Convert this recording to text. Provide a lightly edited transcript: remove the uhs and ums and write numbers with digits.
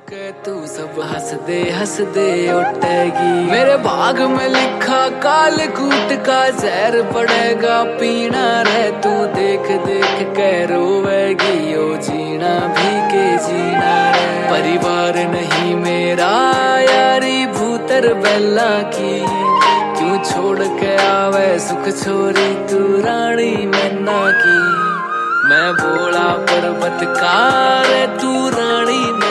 के तू सब हंस दे उठेगी। मेरे भाग में लिखा काल कूट का जहर पड़ेगा पीना रे तू देख देख के रोवेगी। ओ जीना भी के जीना रे परिवार नहीं मेरा यारी भूतर बेला की। क्यों छोड़ के आवे सुख छोरी तू रानी मैना की। मैं बोला पर्वत का रे तू रानी